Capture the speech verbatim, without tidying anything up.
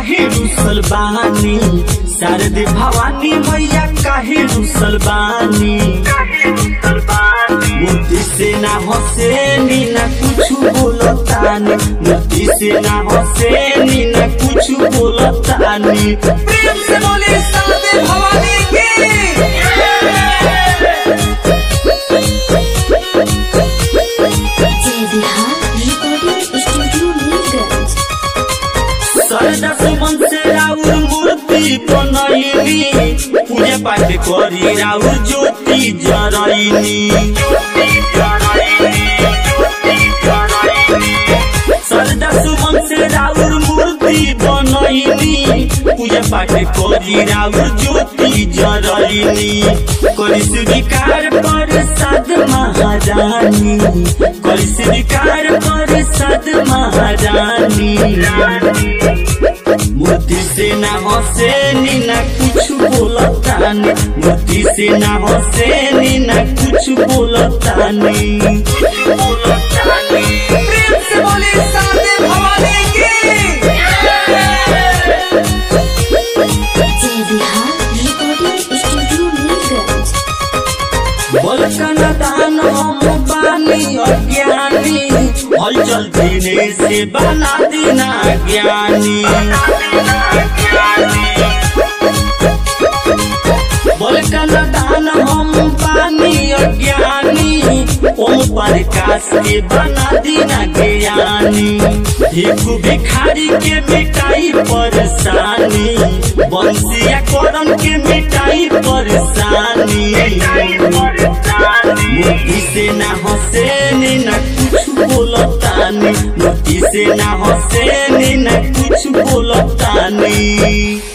काहे रुसल बानी, शारदे भवानी मैया काहे रुसल बानी। मूर्ति से ना हंसेनी ना कुछ बोलतानी, मूर्ति से ना हंसेनी ना कुछ बोलतानी। प्रेम से बोले शारदे भवानी की। शारदा सुमन से राउर मूर्ति बनैली, पूजा पाठ करी राउर ज्योति जरैली। शारदा सुमन से राउर मूर्ति बनैली, पूजा पाठ करी राउर ज्योति जरैली। करी स्वीकार प्रसाद महारानी, करी स्वीकार प्रसाद महारानी। मूर्ति से ना हंसेनी ना कुछ बोलतानी, मूर्ति से ना हंसेनी ना कुछ बोलतानी। प्रेम से बोले शारदे भवानी की। बलकन दान हम बानी अज्ञानी, हलचल देने से बना देना ज्ञानी। बलकन दान हम बानी अज्ञानी, ओम प्रकाश के बना देना ज्ञानी। एक भिखारी के मिटाई परेशानी, बंसिया करम के मिटाई परेशानी। मूर्ति से ना हंसेनी ना कुछ बोलतानी, मूर्ति से ना हंसेनी ना कुछ बोलतानी।